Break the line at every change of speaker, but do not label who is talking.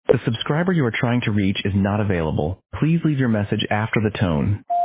The subscriber you are trying to reach is not available. Please leave your message after the tone.